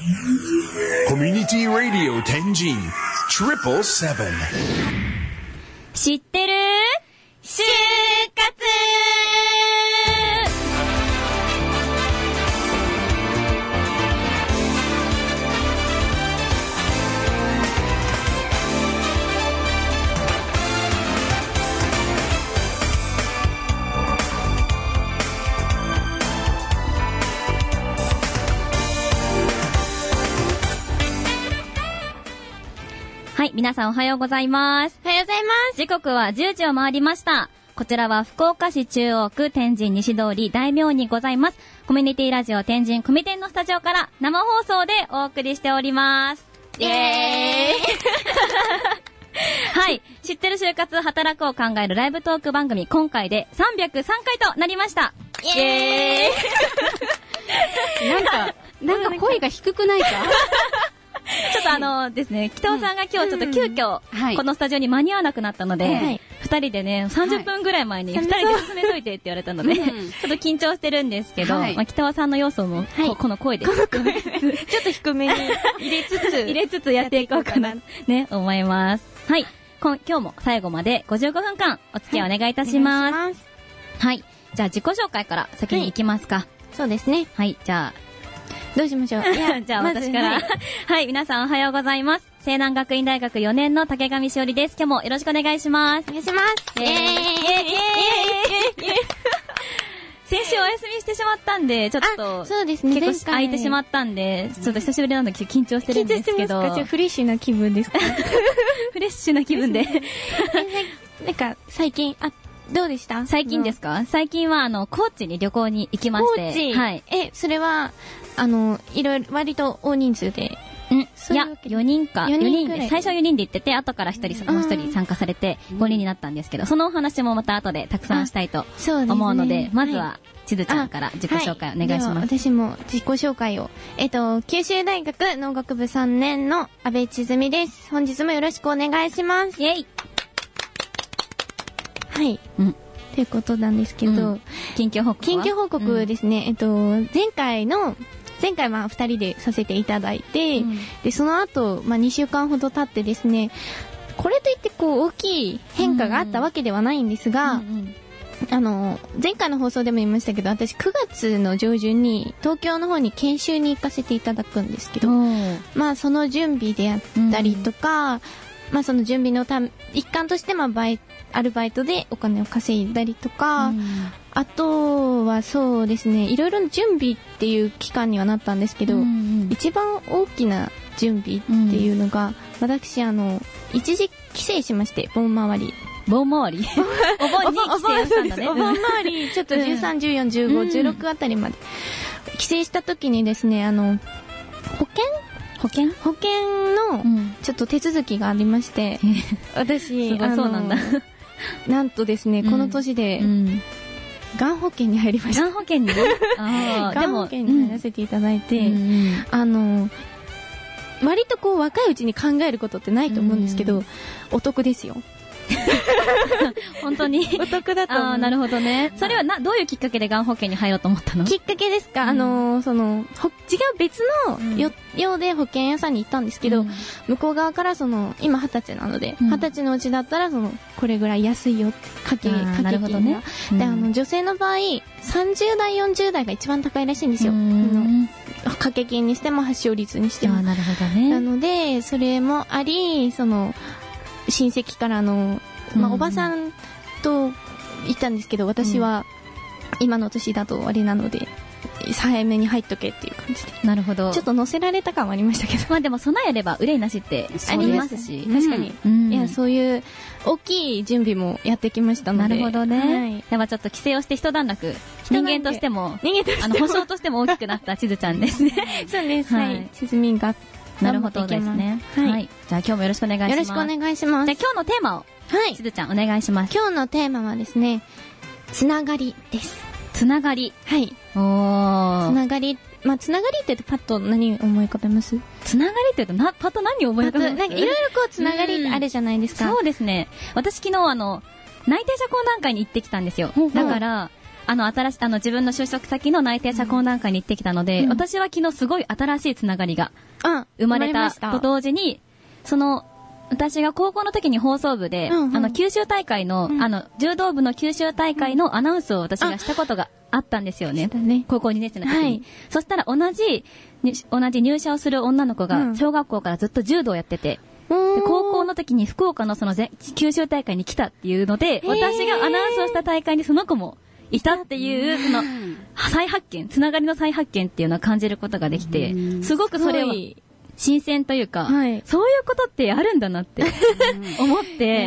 コミュニティラディオ天神777。 知ってる就活。はい、皆さんおはようございます。 おはようございます。 時刻は10時を回りました。こちらは福岡市中央区天神西通り大名にございますコミュニティラジオ天神コミテンのスタジオから生放送でお送りしております。イエーイはい、知ってる就活働くを考えるライブトーク番組、今回で303回となりました。イエーイなんか声が低くないかちょっとですね、北尾さんが今日ちょっと急遽、このスタジオに間に合わなくなったので、二人でね、30分ぐらい前に二人で進めといてって言われたので、ちょっと緊張してるんですけど、北尾さんの要素も、この声で、ちょっと低めに入れつつやっていこうかな、ね、思います。はい。今日も最後まで55分間お付き合いお願いいたします。はい。じゃあ自己紹介から先に行きますか。 そうですね。 はい。じゃあ、 どうしましょう。 じゃあ私から。はい、皆さんおはようございます。西南学院大学4年の竹上しおりです。今日もよろしくお願いします。 お願いします。 先週お休みしてしまったんで、ちょっと、 そうですね。 結構空いてしまったんで、ちょっと久しぶりなんだけど緊張してるんですけど。 フレッシュな気分ですかフレッシュな気分で。 なんか、最近、どうでした？ 最近ですか？最近は高知に旅行に行きまして。 高知？ はい。 それは、いろいろ、割と大人数で。 いや、4人か。4人で、最初4人で行ってて、後からもう一人参加されて、5人になったんですけど、そのお話もまた後でたくさんしたいと思うので、まずは、ちずちゃんから自己紹介お願いします。 私も自己紹介を。九州大学農学部3年の安倍千澄です。本日もよろしくお願いします。 イェイ。 はい。ということなんですけど、 近況報告ですね。前回は2人でさせていただいて、で、その後、2週間ほど経ってですね、これといって大きい変化があったわけではないんですが、前回の放送でも言いましたけど、私9月の上旬に東京の方に研修に行かせていただくんですけど、その準備であったりとか、その準備の一環として、アルバイトでお金を稼いだりとか、あとはそうですね、いろいろ準備っていう期間にはなったんですけど、一番大きな準備っていうのが、私一時帰省しまして、盆回りお盆に帰省したんだね。 お盆回り、ちょっと13、14、15、16あたりまで帰省した時にですね、保険のちょっと手続きがありまして、私そうなんだ。 なんとですね、この年でがん保険に入りました。 がん保険にがん保険に入らせていただいて、割と若いうちに考えることってないと思うんですけど、お得ですよ。 本当にお得だと思う。 なるほどね。それはどういうきっかけでがん保険に入ろうと思ったの？ きっかけですか？違う別のようで保険屋さんに行ったんですけど、向こう側から今20歳なので、20歳のうちだったらこれぐらい安いよ、掛け金が。で、女性の場合、30代、40代が一番高いらしいんですよ。掛け金にしても発症率にしても。 なるほどね。 なので、それもあり、親戚からおばさんと言ったんですけど、私は今の年だとあれなので、早めに入っとけっていう感じで。 なるほど。 ちょっと乗せられた感はありましたけど。 でも備えれば憂いなしってありますし。 確かに。いや、そういう大きい準備もやってきましたので。 なるほどね。ではちょっと帰省をして一段落、人間としても、保証としても大きくなったちずちゃんですね。 そうです。はい。ちずみんが。 なるほどですね。はい。じゃあ今日もよろしくお願いします。 よろしくお願いします。 じゃあ今日のテーマを、ちずちゃんお願いします。 今日のテーマはですね、つながりです。 つながり。 はい。つながり。つながりって言うとパッと何思い浮かべます？ つながりって言うとパッと何を思い浮かべます？ いろいろつながりってあるじゃないですか。 そうですね。私昨日内定者懇談会に行ってきたんですよ。だから、 自分の就職先の内定者懇談会に行ってきたので、私は昨日すごい新しいつながりが生まれたと同時に、私が高校の時に放送部で、九州大会の、柔道部の九州大会のアナウンスを私がしたことがあったんですよね。高校2年生の時に。はい、そしたら同じ入社をする女の子が、小学校からずっと柔道をやってて、で高校の時に福岡の九州大会に来たっていうので、私がアナウンスをした大会にその子もいたっていう、再発見、つながりの再発見っていうのを感じることができて、すごくそれは新鮮というか、そういうことってあるんだなって思って。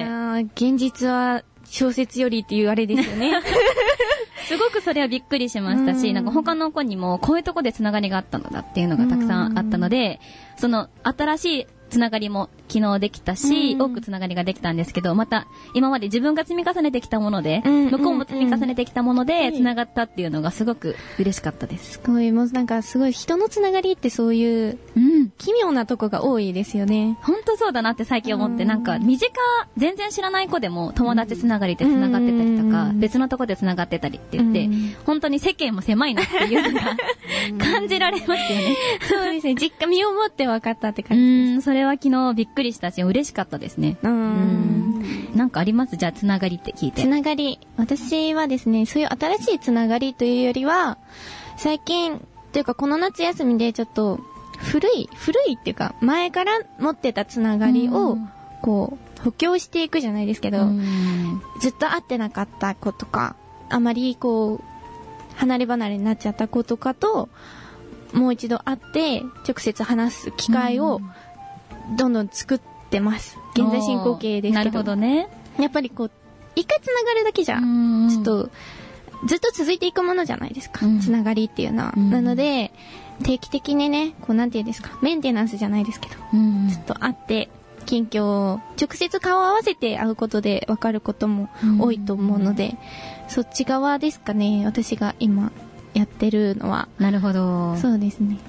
現実は小説よりっていうあれですよね。 すごくそれはびっくりしましたし、なんか他の子にもこういうとこでつながりがあったのだっていうのがたくさんあったので、新しいつながりも昨日できたし、多くつながりができたんですけど、また今まで自分が積み重ねてきたもので、向こうも積み重ねてきたものでつながったっていうのがすごく嬉しかったです。 すごい、もうなんかすごい人のつながりってそういう奇妙なとこが多いですよね。 本当そうだなって最近思って、なんか全然知らない子でも友達つながりでつながってたりとか、別のとこでつながってたりって言って、本当に世間も狭いなっていうのが感じられますよね。 そうですね、身をもって分かったって感じです。 それは昨日びっくりしたし嬉しかったですね。なんかあります？じゃあつながりって聞いて。 つながり、私はですね、そういう新しいつながりというよりは、最近というかこの夏休みでちょっと古いっていうか前から持ってたつながりをこう補強していくじゃないですけど、ずっと会ってなかった子とか、あまりこう離れ離れになっちゃった子とかともう一度会って直接話す機会をどんどん作ってます。現在進行形ですけど。 なるほどね。 やっぱりこう一回つながるだけじゃちょっとずっと続いていくものじゃないですか、つながりっていうのは。なので定期的にね、こうなんていうんですか、メンテナンスじゃないですけど、ずっと会って近況を直接顔を合わせて会うことで分かることも多いと思うので、そっち側ですかね、私が今やってるのは。 なるほど。 そうですね。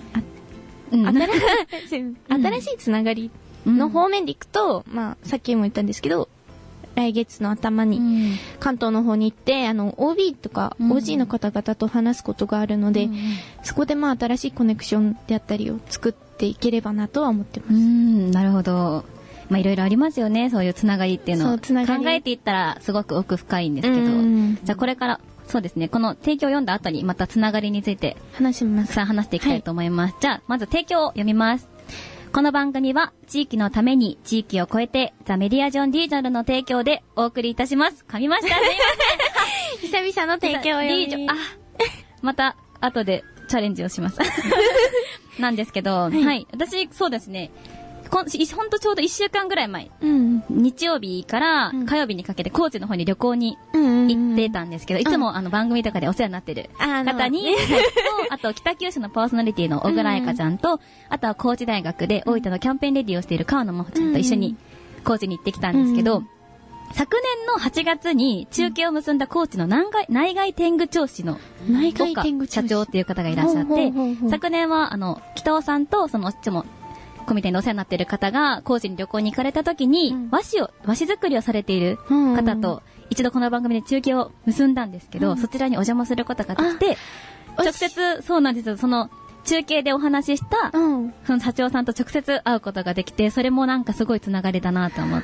新しいつながりの方面でいくと、まあさっきも言ったんですけど、来月の頭に関東の方に行って、OB とか OG の方々と話すことがあるので、そこでまあ新しいコネクションであったりを作っていければなとは思ってます。 なるほど。まあいろいろありますよね、そういうつながりっていうのを考えていったらすごく奥深いんですけど、じゃあこれからそうですね、この提供を読んだ後にまたつながりについてたくさん話していきたいと思います。じゃあまず提供を読みます。この番組は地域のために地域を超えてザ・メディアジョン・リージョナルの提供でお送りいたします。噛みました。すいません。久々の提供を読み。 また後でチャレンジをします。なんですけど、はい。私、そうですね。ほんとちょうど1週間ぐらい前、日曜日から火曜日にかけて高知の方に旅行に行ってたんですけど、いつも番組とかでお世話になってる方に、あと北九州のパーソナリティの小倉彩香ちゃんと、あとは高知大学で大分のキャンペーンレディをしている川野真帆ちゃんと一緒に高知に行ってきたんですけど、昨年の8月に中継を結んだ高知の内外天狗町市の社長っていう方がいらっしゃって、昨年は北尾さんとそのコミテにお世話になっている方が高知に旅行に行かれた時に、和紙作りをされている方と一度この番組で中継を結んだんですけど、そちらにお邪魔することができて、直接、そうなんですよ、その中継でお話しした、その社長さんと直接会うことができて、それもなんかすごいつながりだなと思って。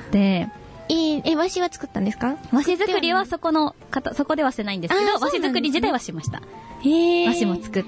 和紙は作ったんですか？ 和紙作りはそこではしてないんですけど、和紙作り自体はしました。和紙も作って。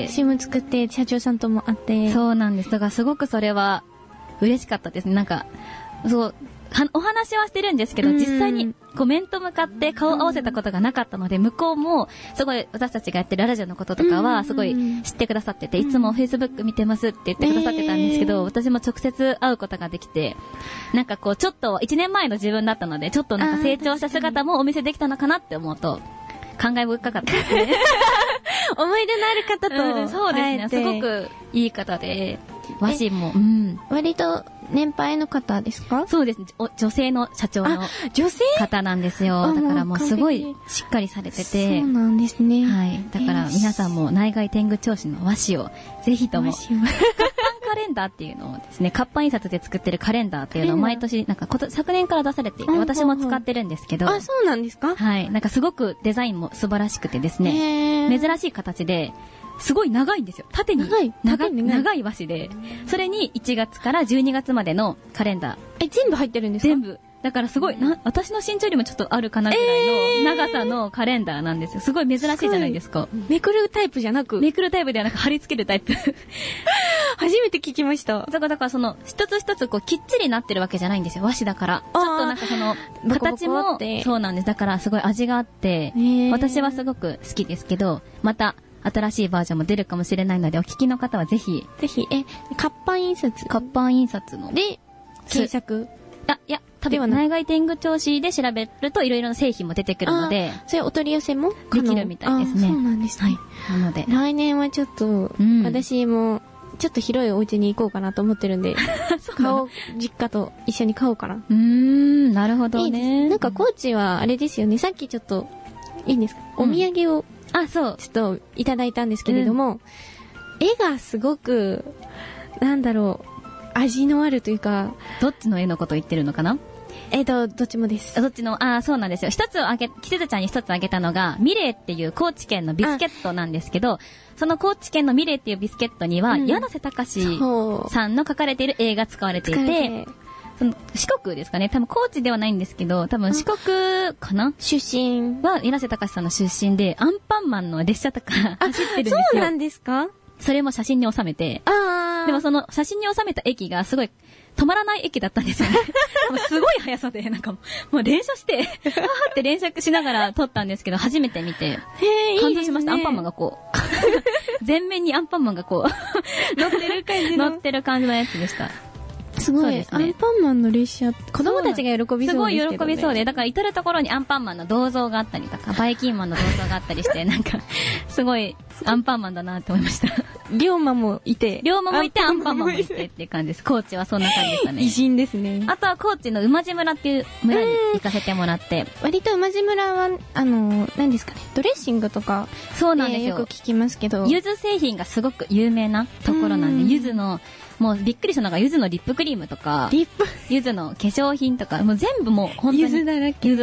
社長さんとも会って。 そうなんです。だからすごくそれは嬉しかったですね。なんか、お話はしてるんですけど、実際に面と向かって顔を合わせたことがなかったので、向こうもすごい私たちがやってるラジオのこととかはすごい知ってくださってて、いつも Facebook 見てますって言ってくださってたんですけど、私も直接会うことができて、なんかこうちょっと1年前の自分だったので、ちょっとなんか成長した姿もお見せできたのかなって思うと、感慨深かったですね。 思い出のある方と、 そうですね、すごくいい方で、和紙も、 割と年配の方ですか？ そうですね、女性の社長の方なんですよ。だからもうすごいしっかりされてて、 そうなんですね。 はい。だから皆さんも内外天狗町市の和紙をぜひとも、活版カレンダーっていうのをですね、活版印刷で作ってるカレンダーっていうのを毎年、なんか昨年から出されていて、私も使ってるんですけど。 あ、そうなんですか？ はい。なんかすごくデザインも素晴らしくてですね、珍しい形で、すごい長いんですよ。縦に長い和紙で、それに1月から12月までのカレンダー。 全部入ってるんですか？ 全部。だからすごい私の身長よりもちょっとあるかなぐらいの長さのカレンダーなんですよ。すごい珍しいじゃないですか。 めくるタイプじゃなく？ めくるタイプではなく貼り付けるタイプ。 初めて聞きました。 だからその一つ一つこうきっちりなってるわけじゃないんですよ。和紙だから。ちょっとなんかその形もそうなんです。だからすごい味があって、私はすごく好きですけど、また新しいバージョンも出るかもしれないので、お聞きの方はぜひ。 活版印刷の。で、検索。 いや、多分内外天狗銚子で調べるといろいろな製品も出てくるので、 それお取り寄せもできるみたいですね。 そうなんですね。 はい。なので。 来年はちょっと、私も、ちょっと広いお家に行こうかなと思ってるんで、実家と一緒に買おうかな。 なるほどね。 いいです。なんか高知はあれですよね、さっきちょっと、いいんですか？お土産を、ちょっといただいたんですけれども、絵がすごく、なんだろう、味のあるというか。 どっちの絵のこと言ってるのかな？ どっちもです。 どっちの、そうなんですよ。キスズちゃんに一つあげたのが、ミレーっていう高知県のビスケットなんですけど、その高知県のミレーっていうビスケットには、柳瀬隆さんの描かれている絵が使われていて、その四国ですかね。多分高知ではないんですけど、多分四国かな？ 出身は柳瀬隆さんの出身で、アンパンマンの列車とか走ってるんですよ。 そうなんですか？ それも写真に収めて、でもその写真に収めた駅がすごい止まらない駅だったんですよね。もうすごい速さで、なんかもう連写して、って連写しながら撮ったんですけど、初めて見て、感動しました。アンパンマンがこう、全面にアンパンマンがこう、乗ってる感じのやつでした。 すごいですね。アンパンマンの列車、子供たちが喜びそうですけどね。すごい喜びそうで、だから至るところにアンパンマンの銅像があったりとか、バイキンマンの銅像があったりして、なんか、すごいアンパンマンだなって思いました。 龍馬もいて、 アンパンマンもいてっていう感じです。高知はそんな感じでしたね。 偉人ですね。 あとは高知の馬路村っていう村に行かせてもらって。 割と馬路村は、何ですかね、ドレッシングとか、 そうなんですよ。 よく聞きますけど。 柚子製品がすごく有名なところなんで、柚子の、もうびっくりしたのが柚子のリップクリームとか、柚子の化粧品とか、もう全部もう本当に柚子だらけ。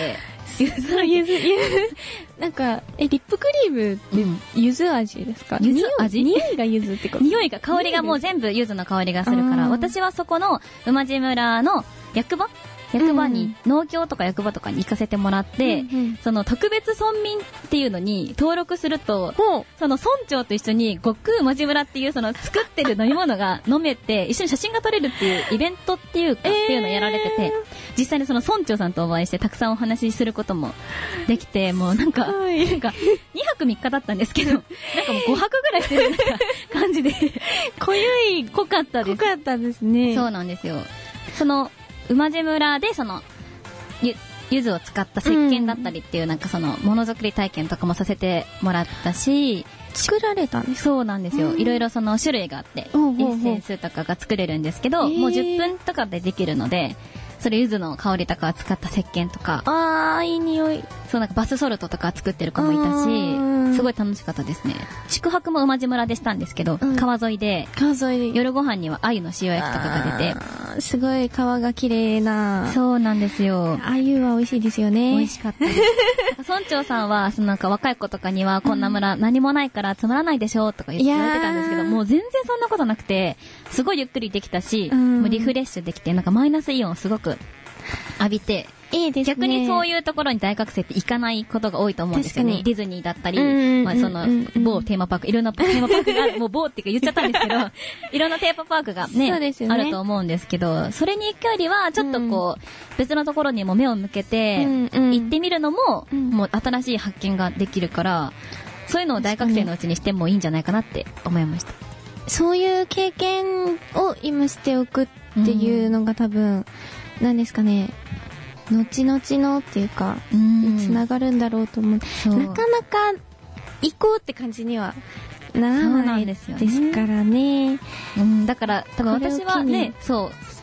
なんか、リップクリームって柚子味ですか？ 柚子味？ 匂いが柚子ってこと？ 匂いが、香りがもう全部柚子の香りがするから、私はそこの馬路村の役場に、農協とか役場とかに行かせてもらって、その特別村民っていうのに登録すると、その村長と一緒に悟空馬路村っていうその作ってる飲み物が飲めて、一緒に写真が撮れるっていうイベントっていうのをやられてて、実際にその村長さんとお会いしてたくさんお話しすることもできて、もうなんか2泊3日だったんですけど、なんかもう5泊ぐらいしてる感じで、濃かったです。 濃かったですね。 そうなんですよ。その、馬路村でその柚子を使った石鹸だったりっていうなんかそのものづくり体験とかもさせてもらったし、 作られたんですか？ そうなんですよ。いろいろその種類があって、エッセンスとかが作れるんですけど、もう10分とかでできるので、それ柚子の香りとかを使った石鹸とか、 いい匂い。 そうなんかバスソルトとか作ってる子もいたし、すごい楽しかったですね。宿泊も馬路村でしたんですけど、川沿いで夜ご飯には鮎の塩焼きとかが出て、 すごい川が綺麗な。 そうなんですよ。 鮎は美味しいですよね。 美味しかったです。村長さんはそのなんか若い子とかにはこんな村何もないからつまらないでしょとか言われてたんですけど、もう全然そんなことなくて、すごいゆっくりできたし、もうリフレッシュできて、なんかマイナスイオンをすごく浴びて、 いいですね。 逆にそういうところに大学生って行かないことが多いと思うんですよね。ディズニーだったり、まあその某テーマパーク、いろんなテーマパークがある、もう某って言っちゃったんですけど、いろんなテーマパークがね、あると思うんですけど、それに行くよりはちょっとこう、別のところにも目を向けて、行ってみるのも、もう新しい発見ができるから、そういうのを大学生のうちにしてもいいんじゃないかなって思いました。 そういう経験を今しておくっていうのが多分、何ですかね、後々のっていうか、つながるんだろうと思う。なかなか行こうって感じにはならないですからね。 だから多分私はね、そう、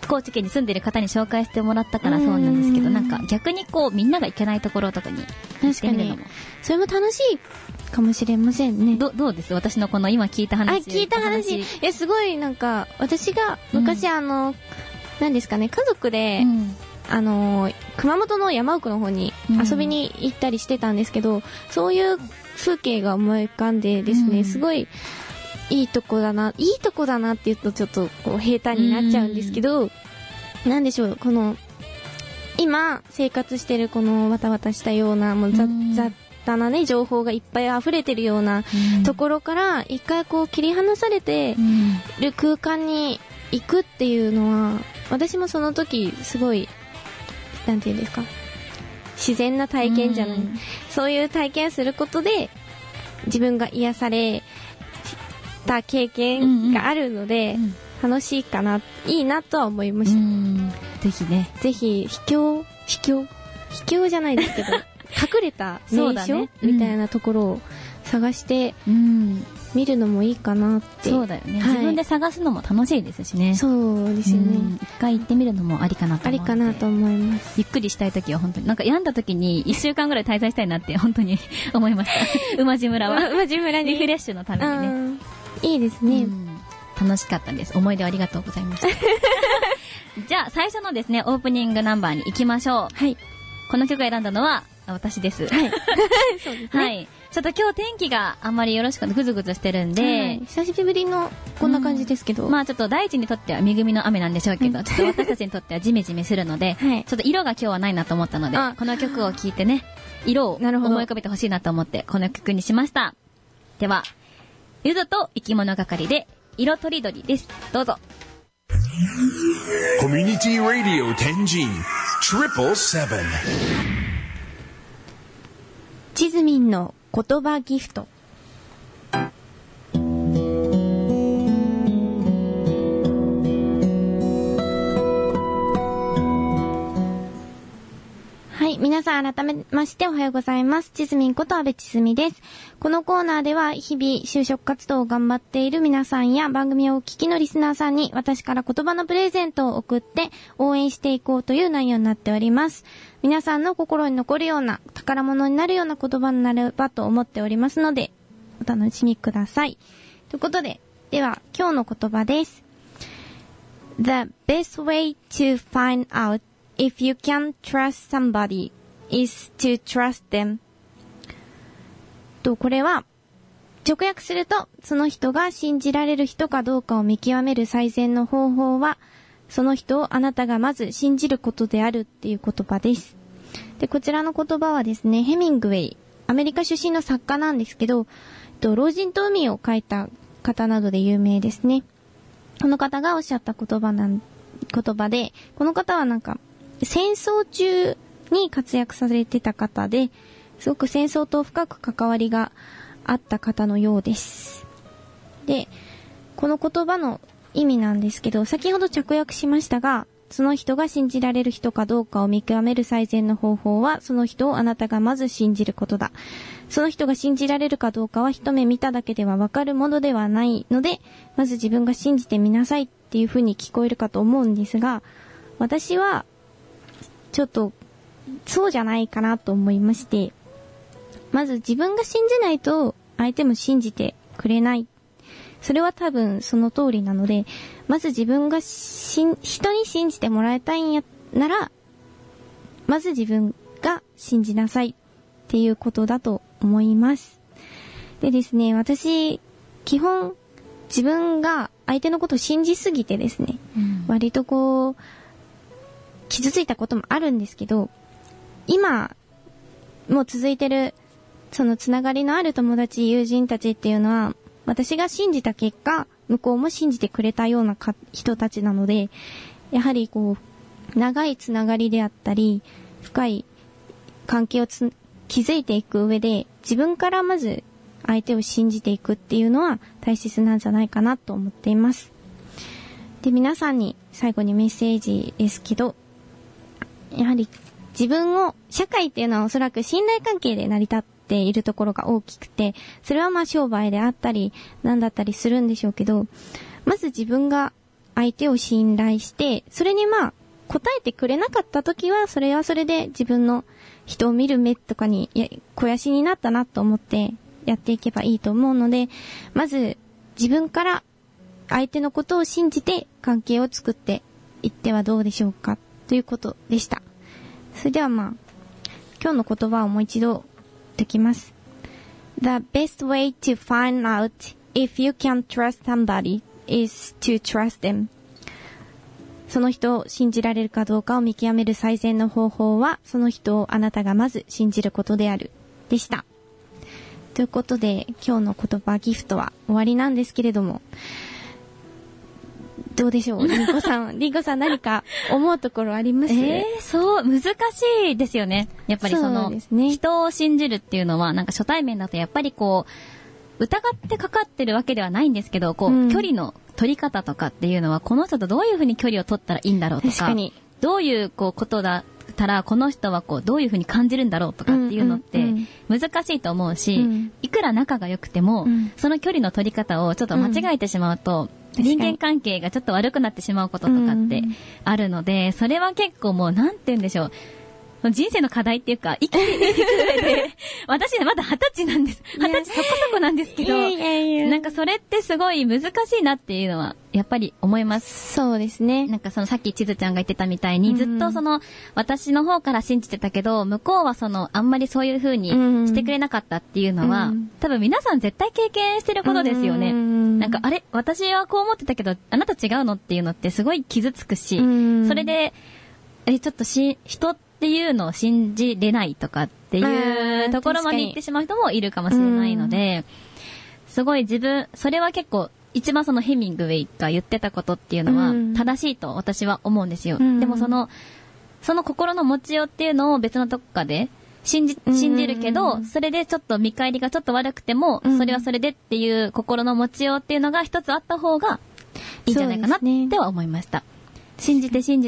高知県に住んでる方に紹介してもらったからそうなんですけど、なんか逆にこうみんなが行けないところとかに行ってみるのも、 それも楽しいかもしれませんね。 どうです？私のこの今聞いた話。 聞いた話。すごいなんか、私が昔何ですかね、家族で、熊本の山奥の方に遊びに行ったりしてたんですけど、そういう風景が思い浮かんでですね、すごいいいとこだなって言うとちょっとこう平坦になっちゃうんですけど、なんでしょう、この、今生活してるこのわたわたしたような、もう雑多なね、情報がいっぱい溢れてるようなところから、一回こう切り離されてる空間に行くっていうのは、私もその時すごい、なんていうんですか、自然な体験じゃない、そういう体験することで自分が癒された経験があるので、楽しいかな、いいなとは思いました。 ぜひね、 ぜひ秘境じゃないですけど隠れた名所、みたいなところを探して見るのもいいかなって。 そうだよね、自分で探すのも楽しいですしね。 そうですよね、 一回行ってみるのもありかなと思って。 ありかなと思います。 ゆっくりしたいときは本当になんか病んだときに1週間ぐらい滞在したいなって本当に思いました馬路村は馬路村にリフレッシュのためにね。 いいですね、 楽しかったです。思い出ありがとうございましたじゃあ最初のですね、オープニングナンバーに行きましょう。 はい。 この曲を選んだのは私です。 はい。そうですね。 はい。ちょっと今日天気があんまりよろしくない、ぐずぐずしてるんで、 久しぶりのこんな感じですけど、 まあちょっと大地にとっては恵みの雨なんでしょうけど、ちょっと私たちにとってはジメジメするので、ちょっと色が今日はないなと思ったので、この曲を聴いてね、色を思い浮かべてほしいなと思ってこの曲にしました。では、ゆずと生き物係で色とりどりです。どうぞ。 コミュニティラディオ天神777 チズミンの言葉ギフト。はい、皆さん改めましておはようございます。ちずみんこと安部ちすみです。このコーナーでは日々就職活動を頑張っている皆さんや番組をお聞きのリスナーさんに私から言葉のプレゼントを送って応援していこうという内容になっております。皆さんの心に残るような宝物になるような言葉になればと思っておりますのでお楽しみください。ということで、では今日の言葉です。The best way to find out if you can trust somebody is to trust them. これは直訳すると、その人が信じられる人かどうかを見極める最善の方法は、その人をあなたがまず信じることであるっていう言葉です。で、こちらの言葉はですね、ヘミングウェイ、アメリカ出身の作家なんですけど、老人と海を書いた方などで有名ですね。この方がおっしゃった言葉で、この方はなんか戦争中に活躍されてた方で、すごく戦争と深く関わりがあった方のようです。で、この言葉の意味なんですけど、先ほど直訳しましたが、その人が信じられる人かどうかを見極める最善の方法は、その人をあなたがまず信じることだ。その人が信じられるかどうかは一目見ただけではわかるものではないので、まず自分が信じてみなさいっていう風に聞こえるかと思うんですが、私はちょっとそうじゃないかなと思いまして、まず自分が信じないと相手も信じてくれない。それは多分その通りなので、まず自分が人に信じてもらいたいんやなら、まず自分が信じなさいっていうことだと思います。でですね、私、基本自分が相手のことを信じすぎてですね、割とこう、傷ついたこともあるんですけど、今、もう続いてる、そのつながりのある友達、友人たちっていうのは、私が信じた結果、向こうも信じてくれたような人たちなので、やはりこう、長いつながりであったり、深い関係を築いていく上で、自分からまず相手を信じていくっていうのは大切なんじゃないかなと思っています。で、皆さんに最後にメッセージですけど、やはり自分を、社会っていうのはおそらく信頼関係で成り立っているところが大きくて、それはまあ商売であったり、なんだったりするんでしょうけど、まず自分が相手を信頼して、それに答えてくれなかった時は、それはそれで自分の人を見る目とかに、肥やしになったなと思ってやっていけばいいと思うので、まず自分から相手のことを信じて関係を作っていってはどうでしょうかということでした。それでは今日の言葉をもう一度解きます。The best way to find out if you can trust somebody is to trust them. その人を信じられるかどうかを見極める最善の方法は、その人をあなたがまず信じることである。でした。ということで、今日の言葉ギフトは終わりなんですけれども、どうでしょう、リンコさん。リンコさん何か思うところあります？ そう、難しいですよね。やっぱり人を信じるっていうのは、なんか初対面だとやっぱりこう、疑ってかかってるわけではないんですけど、こう、距離の取り方とかっていうのは、この人とどういう風に距離を取ったらいいんだろうとか、どういうことだったら、この人はこう、どういう風に感じるんだろうとかっていうのって、難しいと思うし、いくら仲が良くても、その距離の取り方をちょっと間違えてしまうと、人間関係がちょっと悪くなってしまうこととかってあるので、それは結構もう、なんて言うんでしょう。人生の課題っていうか、生きていく上で、私まだ20歳なんです。20歳そこそこなんですけど、なんかそれってすごい難しいなっていうのは、やっぱり思います。 そうですね。 なんかさっきちずちゃんが言ってたみたいに、ずっと私の方から信じてたけど、向こうはあんまりそういう風にしてくれなかったっていうのは、多分皆さん絶対経験してることですよね。なんか、私はこう思ってたけど、あなた違うのっていうのってすごい傷つくし、それで、ちょっと人っていうのを信じれないとかっていうところまで行ってしまう人もいるかもしれないので、すごいそれは結構一番ヘミングウェイが言ってたことっていうのは正しいと私は思うんですよ。でもその心の持ちようっていうのを別のとこかで信じるけど、それでちょっと見返りがちょっと悪くても、それはそれでっていう心の持ちようっていうのが一つあった方がいいんじゃないかなっては思いました。信じて、信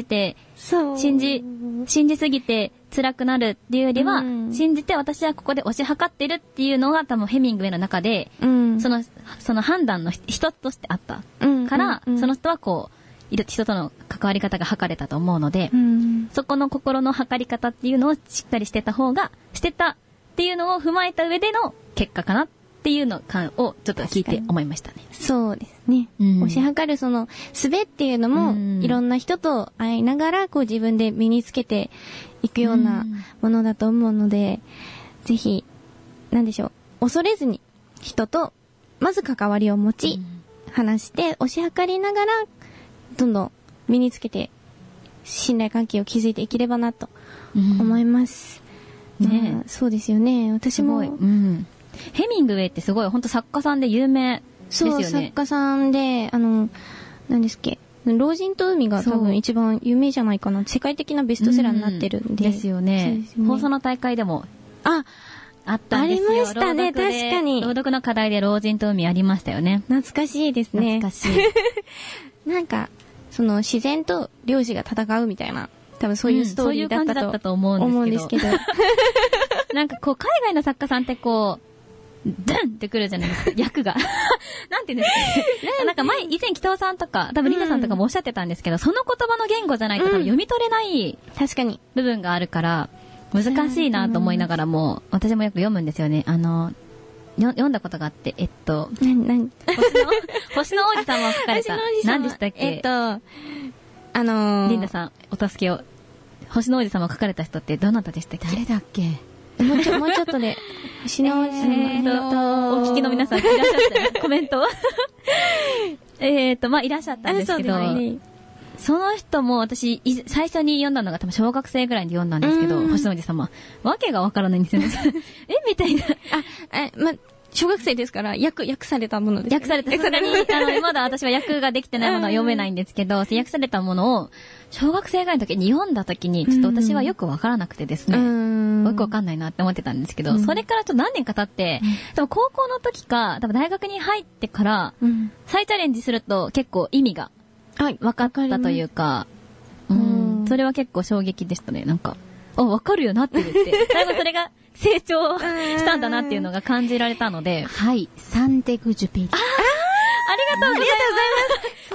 じすぎて辛くなるっていうよりは、信じて私はここで推し量ってるっていうのが多分ヘミングウェイの中で、その判断の一つとしてあったから、その人はこう、人との関わり方が測れたと思うので、そこの心の測り方っていうのをしっかりしてたっていうのを踏まえた上での結果かなっていうのをちょっと聞いて思いましたね。 そうですね。推し量る術っていうのも、いろんな人と会いながらこう自分で身につけていくようなものだと思うので、ぜひ、なんでしょう、恐れずに人とまず関わりを持ち、話して推し量りながらどんどん身につけて信頼関係を築いていければなと思います。ね、そうですよね。私もヘミングウェイってすごい本当作家さんで有名ですよね。 そう、作家さんで、何ですっけ、老人と海が多分一番有名じゃないかな。世界的なベストセラーになってるんで。 ですよね。放送の大会でもあったんですよ。 ありましたね、確かに。 朗読の課題で老人と海ありましたよね。 懐かしいですね。 懐かしい。 なんか、自然と漁師が戦うみたいな、多分そういうストーリーだったと思うんですけど。 なんかこう、海外の作家さんってこう、ドゥンってくるじゃないですか、役が。なんて言うんですかね。なんか以前北尾さんとか、多分リナさんとかもおっしゃってたんですけど、その言葉の言語じゃないと多分読み取れない確かに部分があるから、難しいなと思いながらも、私もよく読むんですよね。読んだことがあって、星の王子様を書かれた。何でしたっけ？リンダさん、お助けを。星の王子様を書かれた人ってどなたでしたっけ？ 誰だっけ？もうちょっとで、星の王子様お聞きの皆さんいらっしゃった、コメントいらっしゃったんですけど、その人も私、最初に読んだのが多分小学生ぐらいで読んだんですけど、星の王子様。わけがわからないんですよね。みたいな。 小学生ですから、訳されたものです、ね。 訳された。さすがに、まだ私は訳ができてないものは読めないんですけど、訳されたものを、小学生ぐらいの時に読んだ時に、ちょっと私はよくわからなくてですね、よくわかんないなって思ってたんですけど、それからちょっと何年か経って、多分高校の時か、多分大学に入ってから、再チャレンジすると結構意味が分かったというか、それは結構衝撃でしたね、なんか。わかるよなって言って、最後それが成長したんだなっていうのが感じられたので。 はい、サンテグジュピリ。 ありがとうございます。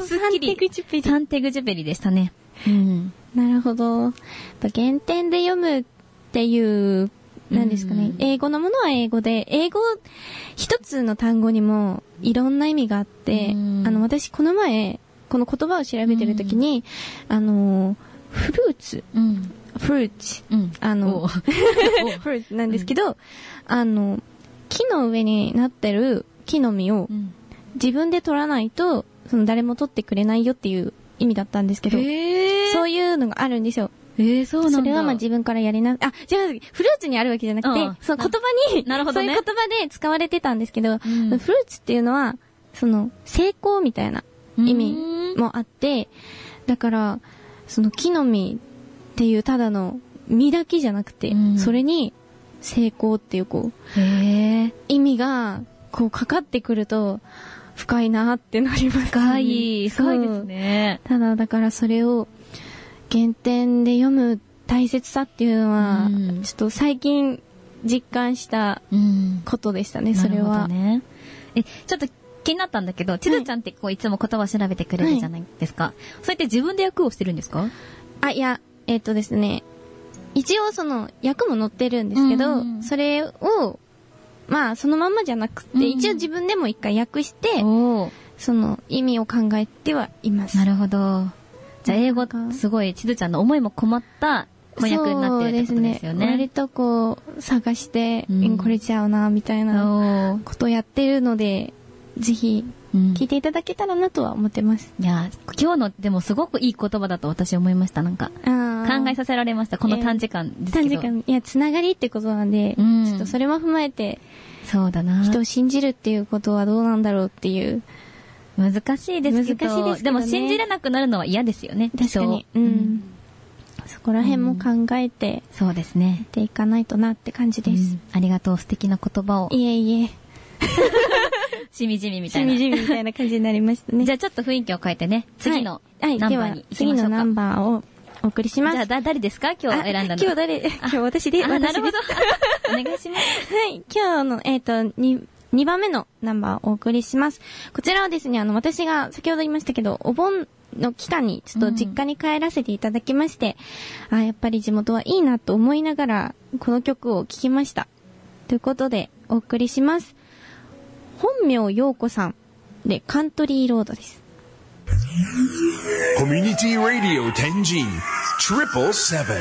すっきり。サンテグジュペリでしたね。 なるほど。原点で読むっていう、何ですかね。英語のものは英語で、英語一つの単語にもいろんな意味があって、私この前、この言葉を調べてるときに、フルーツ、フルーツ、フルーツなんですけど、木の上になってる木の実を自分で取らないと、誰も取ってくれないよっていう意味だったんですけど、そういうのがあるんですよ。 そうなんだ。 それは自分からやれな、じゃあ、フルーツにあるわけじゃなくて、その言葉に、なるほどね、そういう言葉で使われてたんですけど、フルーツっていうのは、成功みたいな意味もあって、だから、木の実っていうただの実だけじゃなくて、それに成功っていう意味が、かかってくると、深いなってなりますね。 深いですね。 ただ、だからそれを、原点で読む大切さっていうのは、ちょっと最近実感したことでしたね、それは。 ね、ちょっと気になったんだけど、ちずちゃんっていつも言葉調べてくれるじゃないですか。そうやって自分で訳をしてるんですか？ いや、ですね、一応訳も載ってるんですけど、それを、そのまんまじゃなくて、一応自分でも一回訳して、意味を考えてはいます。 なるほど。じゃあ英語すごいちずちゃんの思いもこもった翻訳になってるってことですよね。 割と探して、これちゃうなみたいなことをやってるので、ぜひ聞いていただけたらなとは思ってます。 いや今日のでもすごくいい言葉だと私思いました。考えさせられました。この短時間ですけど。短時間、 いやつながりってことなんで、ちょっとそれも踏まえて、 そうだな。 人を信じるっていうことはどうなんだろうっていう。 難しいですけど、でも信じれなくなるのは嫌ですよね。 確かに。そこら辺も考えて、 そうですね。 やっていかないとなって感じです。 ありがとう、素敵な言葉を。 いえいえ。 しみじみみたいな。 しみじみみたいな感じになりましたね。 じゃあちょっと雰囲気を変えてね、次のナンバーに行きましょうか。 次のナンバーをお送りします。 じゃあ誰ですか？今日選んだの。 今日私で。 なるほど。お願いします。 はい。今日の、2番目のナンバーをお送りします。こちらはですね、私が先ほど言いましたけど、お盆の期間にちょっと実家に帰らせていただきまして、やっぱり地元はいいなと思いながら、この曲を聴きました。ということで、お送りします。本名陽子さんでカントリーロードです。 コミュニティラディオ天神 777。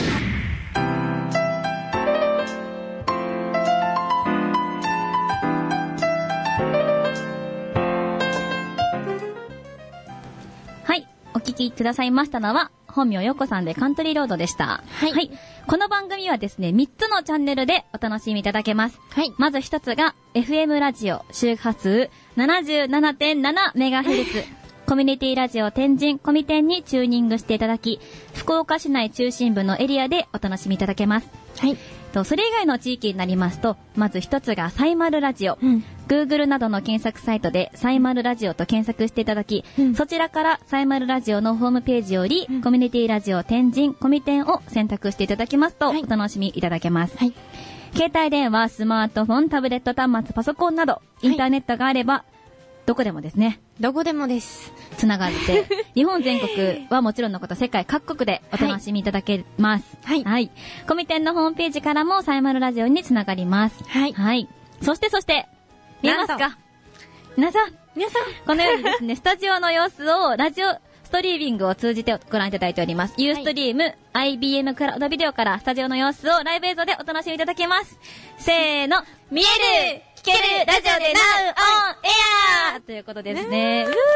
お聞きくださいましたのは、本名よこさんでカントリーロードでした。はい。この番組はですね、3つのチャンネルでお楽しみいただけます。はい。まず1つが、FM ラジオ周波数 77.7MHz。コミュニティラジオ天神コミテンにチューニングしていただき、福岡市内中心部のエリアでお楽しみいただけます。はい。それ以外の地域になりますと、まず一つがサイマルラジオ。Google などの検索サイトでサイマルラジオと検索していただき、そちらからサイマルラジオのホームページより、コミュニティラジオ天神コミテンを選択していただきますと、お楽しみいただけます。はい。携帯電話、スマートフォン、タブレット端末、パソコンなど、インターネットがあれば、どこでもですね。 どこでもです。 つながって、日本全国はもちろんのこと、世界各国でお楽しみいただけます。はい。はい。コミテンのホームページからもサイマルラジオにつながります。はい。はい。そして、見えますか？皆さん、このようにですね、スタジオの様子をラジオストリーミングを通じてご覧いただいております。ユーストリーム、IBM クラウドビデオからスタジオの様子をライブ映像でお楽しみいただけます。せーの、見える聞けるラジオで Now on Air ということですね。すごーい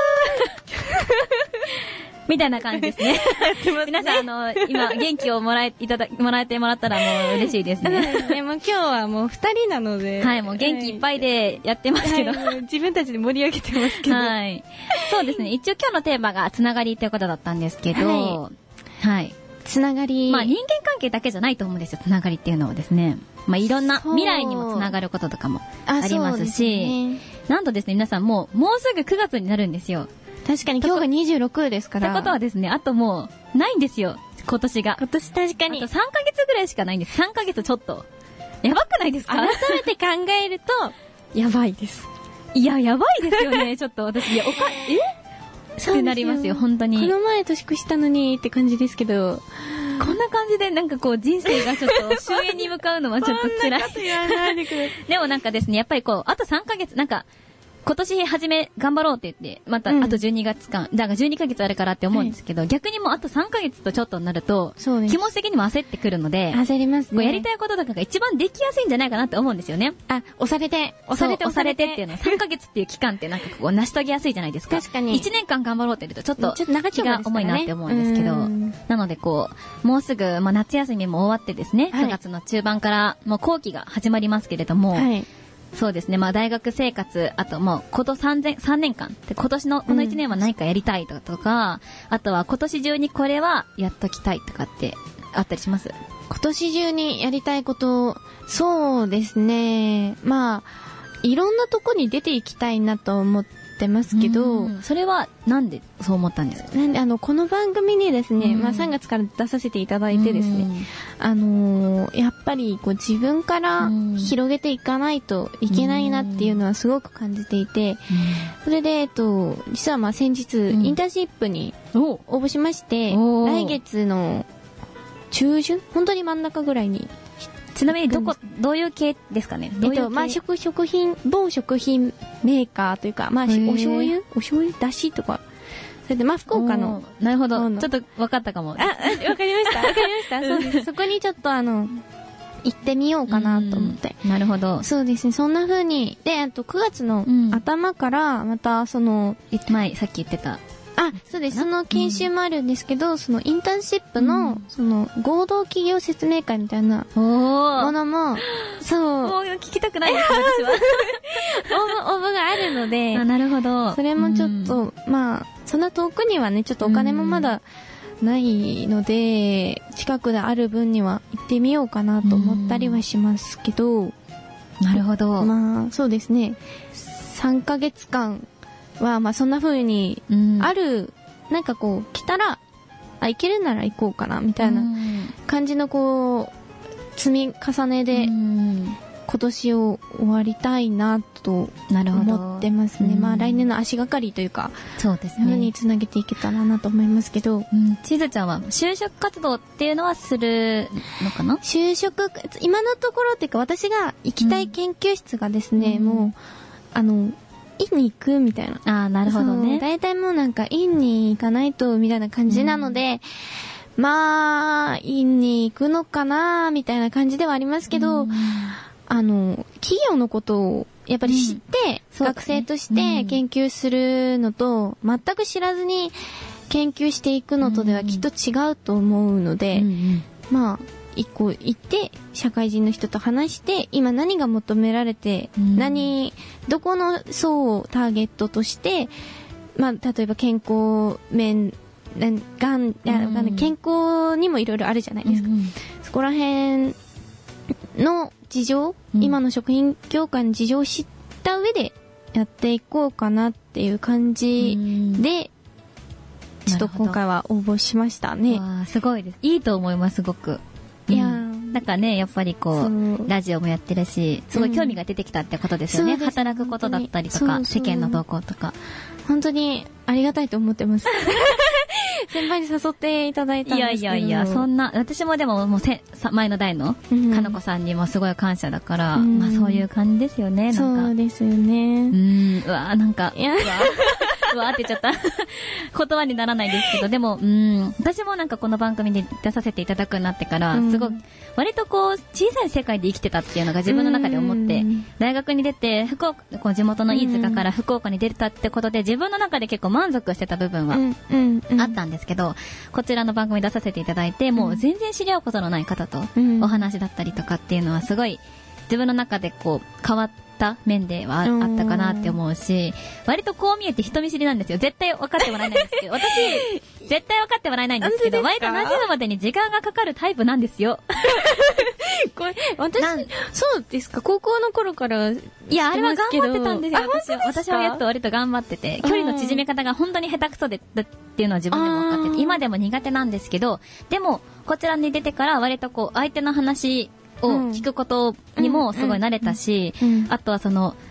みたいな感じですね。皆さん、今、元気をもらえてもらったらもう嬉しいですね。 もう今日はもう2人なので。 はい、もう元気いっぱいでやってますけど。 自分たちで盛り上げてますけど。 はい。そうですね。一応今日のテーマがつながりということだったんですけど、はい。 つながり。 まあ人間関係だけじゃないと思うんですよ、つながりっていうのはですね。まあいろんな未来にもつながることとかもありますし、なんとですね、皆さんもうすぐ9月になるんですよ。 確かに今日が26ですから。 ってことはですね、あともうないんですよ、今年が。 今年確かに。 あと3ヶ月ぐらいしかないんです。3ヶ月ちょっと。やばくないですか？ 改めて考えると、やばいです。 いや、やばいですよね、ちょっと私。 ってなりますよ、本当に。 この前年越したのにって感じですけど、 こんな感じでなんかこう人生がちょっと終焉に向かうのはちょっと辛い。でもなんかですね、やっぱりこう、あと3ヶ月、なんか、今年初め頑張ろうって言って、またあと12月間、だから12ヶ月あるからって思うんですけど、逆にもうあと3ヶ月とちょっとになると、気持ち的にも焦ってくるので、 焦りますね。 やりたいこととかが一番できやすいんじゃないかなって思うんですよね。 押されてっていうのは3ヶ月っていう期間ってなんかこう成し遂げやすいじゃないですか。 確かに。 1年間頑張ろうって言うとちょっと気が重いなって思うんですけど、なのでこう、もうすぐ、夏休みも終わってですね、9月の中盤からもう後期が始まりますけれども、そうですね。大学生活、あともう、3年間。で、今年の、この1年は何かやりたいとか、あとは今年中にこれはやっときたいとかってあったりします？ 今年中にやりたいこと、そうですね。いろんなとこに出ていきたいなと思ってますけど、 それはなんでそう思ったんですか？ なんでこの番組にですね、3月から出させていただいてですね、やっぱりこう自分から広げていかないといけないなっていうのはすごく感じていて、それで実は先日インターンシップに応募しまして、来月の中旬、本当に真ん中ぐらいに。 ちなみにどういう系ですかね？ 食品、某食品メーカーというか、お醤油だしとか。それで、福岡の。 なるほど。ちょっと分かったかも。 わかりました。そうです。そこにちょっと行ってみようかなと思って。 なるほど。 そうですね。そんな風に。で、9月の頭から、また前、さっき言ってた。 そうです。その研修もあるんですけど、そのインターンシップの、合同企業説明会みたいなものも、そう。 もう聞きたくないです、私は。応募があるので、 なるほど。 それもちょっと、そんな遠くにはね、ちょっとお金もまだないので、近くである分には行ってみようかなと思ったりはしますけど、 なるほど。 そうですね。3ヶ月間、そんな風に、ある、なんかこう、来たら、行けるなら行こうかな、みたいな感じのこう、積み重ねで、今年を終わりたいな、と思ってますね。来年の足がかりというか、 そうですね。 につなげていけたらなと思いますけど。 ちずちゃんは、就職活動っていうのはするのかな？ 就職、今のところっていうか、私が行きたい研究室がですね、もう、院に行くみたいな。 なるほどね。 大体もうなんか院に行かないとみたいな感じなので、院に行くのかなみたいな感じではありますけど、企業のことをやっぱり知って、学生として研究するのと、全く知らずに研究していくのとではきっと違うと思うので、一個行って、社会人の人と話して、今何が求められて、どこの層をターゲットとして、例えば健康面、健康にもいろいろあるじゃないですか。そこら辺の事情、今の食品業界の事情を知った上でやっていこうかなっていう感じで、ちょっと今回は応募しましたね。 すごいです。いいと思います、すごく。なんかね、やっぱりこう、ラジオもやってるし、すごい興味が出てきたってことですよね。働くことだったりとか、世間の動向とか。 本当にありがたいと思ってます。先輩に誘っていただいたんですけど。 いや、そんな、私もでも前の代のかのこさんにもすごい感謝だから、そういう感じですよね、なんか。 そうですよね。 なんか、うわーって言っちゃった。言葉にならないですけど、でも、私もなんかこの番組で出させていただくようになってから、すごい、割とこう、小さい世界で生きてたっていうのが自分の中で思って、大学に出て、こう地元の飯塚から福岡に出たってことで、自分の中で結構満足してた部分はあったんですけど、こちらの番組出させていただいて、もう全然知り合うことのない方とお話だったりとかっていうのはすごい、自分の中でこう、変わった面ではあったかなって思うし、割とこう見えて人見知りなんですよ。絶対分かってもらえないんですけど、私、絶対分かってもらえないんですけど、割と馴染むまでに時間がかかるタイプなんですよ。 これ、そうですか？高校の頃から。いや、あれは頑張ってたんですよ。私は割と頑張ってて、距離の縮め方が本当に下手くそで、っていうのは自分でも分かってて、今でも苦手なんですけど、でも、こちらに出てから割とこう、相手の話を聞くことにもすごい慣れたし、あとは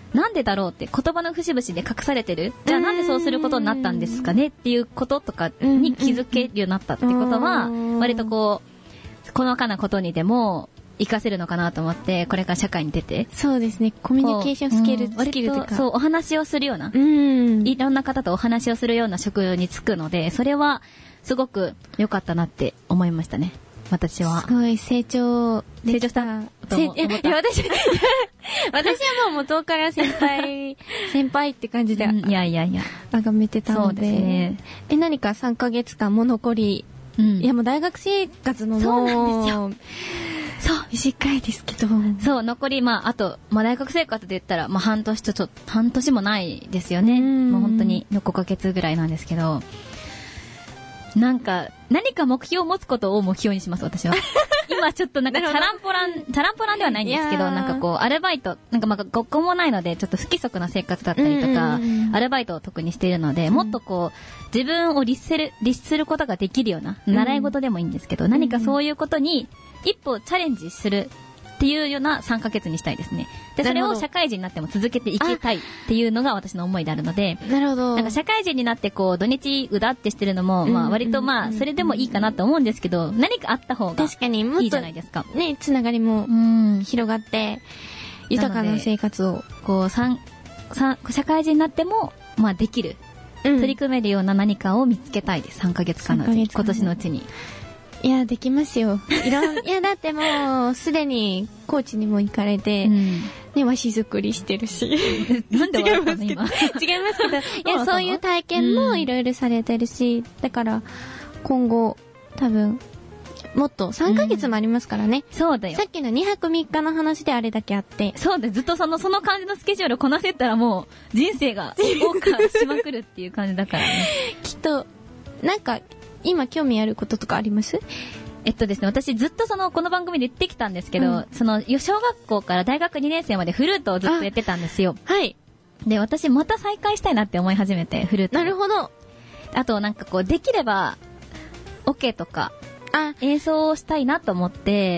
なんでだろうって言葉の節々で隠されてる。じゃあなんでそうすることになったんですかねっていうこととかに気づけるようになったってことは、割とこう、細かなことにでも活かせるのかなと思って、これから社会に出て。 そうですね。コミュニケーションスキルとか。 そう、お話をするような。いろんな方とお話をするような職に就くので、それはすごく良かったなって思いましたね。私は。 すごい成長したと思った。いや、私はもう元から先輩って感じで。 いや。 崇めてたので。 そうですね。 何か3ヶ月間も残り、いやもう大学生活のそうなんですよ。 そう、短いですけど。 そう、残り、あと、大学生活で言ったら、半年もないですよね。もう本当に5ヶ月ぐらいなんですけど、何か目標を持つことを目標にします、私は。今ちょっとチャランポランではないんですけど、アルバイト、学校もないので、ちょっと不規則な生活だったりとか、アルバイトを特にしているので、もっと自分を律することができるような、習い事でもいいんですけど、何かそういうことに、一歩チャレンジするっていうような3ヶ月にしたいですね。で、それを社会人になっても続けていきたいっていうのが私の思いであるので、 なるほど。 社会人になって土日うだってしてるのも、割とそれでもいいかなと思うんですけど、何かあった方がいいじゃないですか。 ね、つながりも広がって、豊かな生活を。 社会人になっても、できる。取り組めるような何かを見つけたいです。3ヶ月間のうちに、今年のうちに。 いや、できますよ。いや、だってもう、すでに、高知にも行かれて、ね、和紙作りしてるし。 なんで笑ったの今。 違いますけど、いや、そういう体験もいろいろされてるし、だから、今後、多分、もっと3ヶ月もありますからね。 そうだよ。 さっきの2泊3日の話であれだけあって。 そうだよ。ずっとその感じのスケジュールこなせたらもう、人生が謳歌しまくるっていう感じだからね。 きっと、今興味あることとかあります？ ですね、私ずっとこの番組で言ってきたんですけど、小学校から大学2年生までフルートをずっとやってたんですよ。 はい。 で、私また再開したいなって思い始めて、フルート。 なるほど。 あとできれば、オケとか、演奏をしたいなと思って、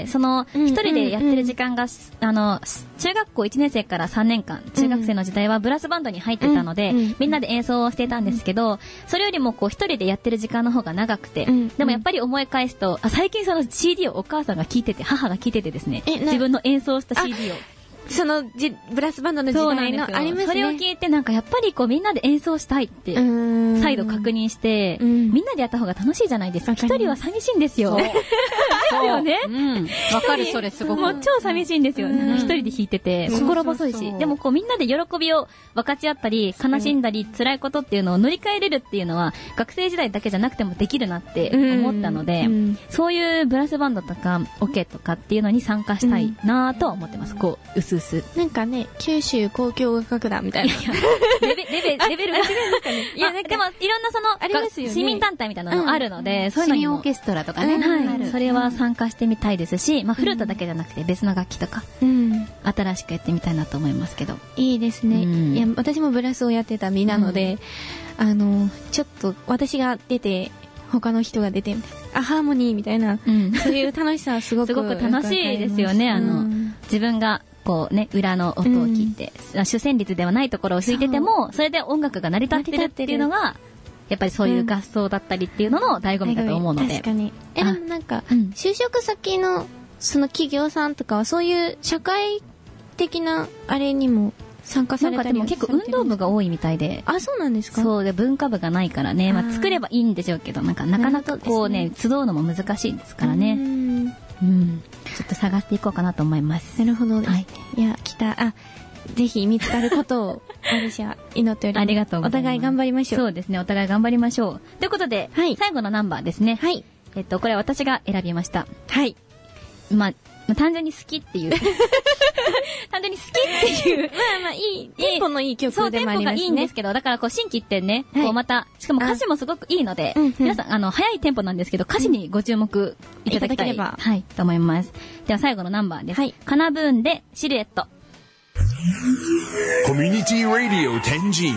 一人でやってる時間が、中学校1年生から3年間、中学生の時代はブラスバンドに入ってたので、みんなで演奏をしてたんですけど、それよりも一人でやってる時間の方が長くて、でもやっぱり思い返すと、最近CD をお母さんが聴いてて、母が聴いててですね、自分の演奏した CD を。 ブラスバンドの時代のありますね。 それを聞いてやっぱりみんなで演奏したいって再度確認して、みんなでやった方が楽しいじゃないですか。一人は寂しいんですよ。ですよね。 わかる、それすごく。 もう超寂しいんですよ。一人で弾いてて心細いし、でもみんなで喜びを分かち合ったり、悲しんだり辛いことっていうのを乗り換えれるっていうのは学生時代だけじゃなくてもできるなって思ったので、そういうブラスバンドとかオケとかっていうのに参加したいなとは思ってます。うすなんかね、九州交響楽団みたいな。 レベルが違うんですかね。いや、でも、いろんな市民団体みたいなのもあるので、そういうのにも。 市民オーケストラとかね。 はい。それは参加してみたいですし、フルートだけじゃなくて別の楽器とか、新しくやってみたいなと思いますけど。 いいですね。いや、私もブラスをやってた身なので、ちょっと私が出て、他の人が出て、ハーモニーみたいな、そういう楽しさはすごく楽しいですよね。自分が、裏の音を聞いて、主旋律ではないところを弾いてても、それで音楽が成り立ってるっていうのが、やっぱりそういう合奏だったりっていうのの醍醐味だと思うので。 確かに。でも就職先の、企業さんとかは、そういう社会的な、あれにも参加されたりでも結構運動部が多いみたいで。 あ、そうなんですか？ そうで、文化部がないからね、作ればいいんでしょうけど、なかなか集うのも難しいですからね。ちょっと探していこうかなと思います。 なるほどです。はい。いや、ぜひ見つかることを私は祈っております。 ありがとうございます。 お互い頑張りましょう。 そうですね、お互い頑張りましょう。ということで、最後のナンバーですね。 はい。 これは私が選びました。 はい。 単純に好きっていう。単純に好きっていう。 テンポのいい曲でもありますね。そう、テンポがいいんですけど、だから心機一転ね、また、しかも歌詞もすごくいいので、皆さん、早いテンポなんですけど、歌詞にご注目いただきたい。はい、と思います。では最後のナンバーです。カナブーンでシルエット。 コミュニティラディオ天神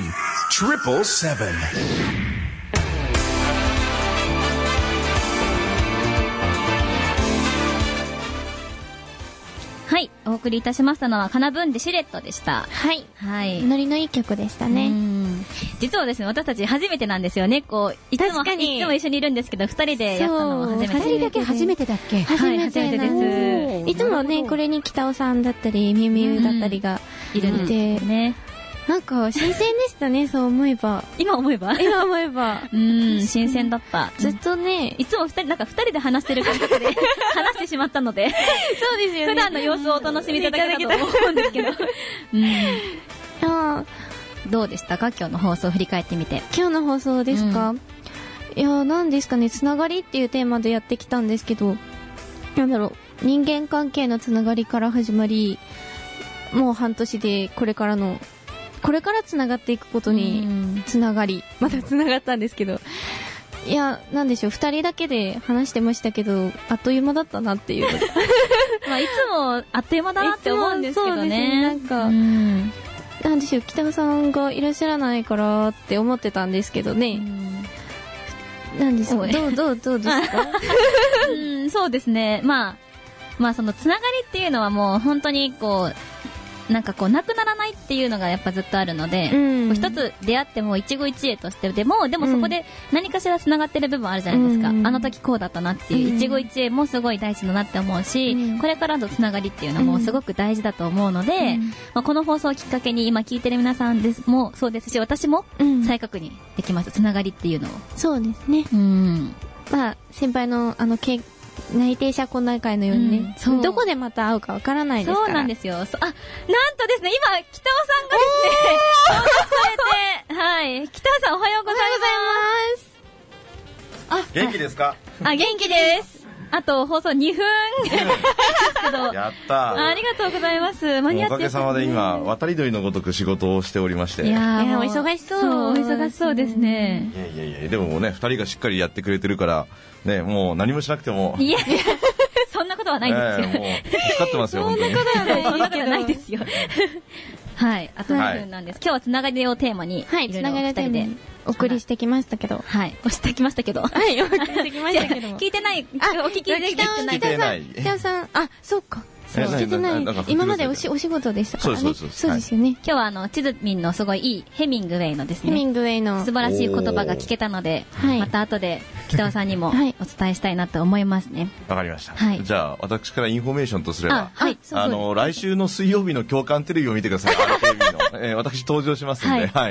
777。 はい、お送りいたしましたのはカナブンデシレットでした。 はい。 はい。 ノリのいい曲でしたね。 実はですね、私たち初めてなんですよね。こう、いつも一緒にいるんですけど、二人でやったのは初めて。 二人だけ初めてだっけ？ 初めてです。いつもね、これに北尾さんだったり、みゆみゆだったりがいるんで、ね。なんか、新鮮でしたね、そう思えば。 今思えば新鮮だった。 ずっとね、 いつも二人で話してる感覚で話してしまったので。 そうですよね。 普段の様子をお楽しみいただけたと思うんですけど。どうでしたか、今日の放送を振り返ってみて。 今日の放送ですか？いや、なんですかね、つながりっていうテーマでやってきたんですけど、なんだろう、人間関係のつながりから始まり、もう半年でこれからつながっていくことにつながり、またつながったんですけど、いや、なんでしょう、二人だけで話してましたけど、あっという間だったなっていう。 まあ、いつもあっという間だなって思うんですけどね。そうですね、 なんか、なんでしょう、北尾さんがいらっしゃらないからって思ってたんですけどね。なんですか、どうですか？ そうですね。まあ、そのつながりっていうのはもう本当にこう、なんかこうなくならないっていうのがやっぱずっとあるので、一つ出会っても一期一会としてでもそこで何かしら繋がってる部分あるじゃないですか。あの時こうだったなっていう一期一会もすごい大事だなって思うし、これからの繋がりっていうのもすごく大事だと思うので、まあ、この放送をきっかけに今聞いてる皆さんもそうですし、私も再確認できました。繋がりっていうのを。 そうですね。まあ先輩の内定者懇談会のようにね、どこでまた会うかわからないですから。 そうなんですよ。なんとですね、今、北尾さんがですね、到着されて、はい。北尾さんおはようございます。元気ですか？ 元気です。あと、放送2分ですけど。 やったー。 ありがとうございます。間に合って。 おかげさまで今、渡り鳥のごとく仕事をしておりまして。 いやー、お忙しそう。 お忙しそうですね。 いや、でもね、2人がしっかりやってくれてるから、ね、もう何もしなくても。 いや、そんなことはないですよ。 もう、助かってますよ、本当に。 そんなことはないですよ。はい、あと2分なんです。今日はつながりをテーマに、 はい、つながりをテーマにお送りしてきましたけど。 はい、お送りしてきましたけど。 はい、お送りしてきましたけど。 聞いてない、お聞きできてない。 北尾さん、そうか。聞いてない。今までお仕事でしたからね。そうですよね。 今日はチズミンのすごいいいヘミングウェイのですね。 ヘミングウェイの素晴らしい言葉が聞けたので、また後で北尾さんにもお伝えしたいなと思いますね。 わかりました。じゃあ私からインフォメーションとすれば、来週の水曜日の共感テレビを見てください。RKB の私登場しますんで、はい。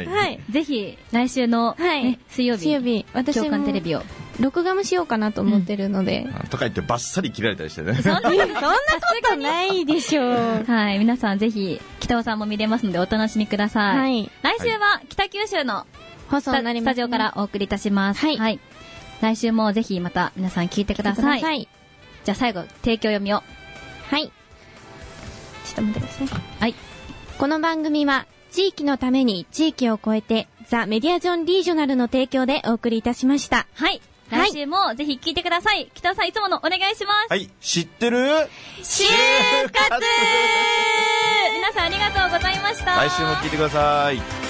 ぜひ来週の水曜日共感テレビを。 録画もしようかなと思ってるので。 とか言ってバッサリ切られたりしてね。 そんなことないでしょう。 はい、皆さんぜひ北尾さんも見れますのでお楽しみください。はい。来週は北九州の放送になります。スタジオからお送りいたします。はい。来週もぜひまた皆さん聞いてください。じゃあ最後提供読みを。 はい。ちょっと待ってください。 はい。 この番組は地域のために地域を超えてザ・メディアジョンリージョナルの提供でお送りいたしました。 はい。来週もぜひ聞いてください。北尾さんいつものお願いします。 はい。知ってる？ 就活皆さんありがとうございました。 来週も聞いてください。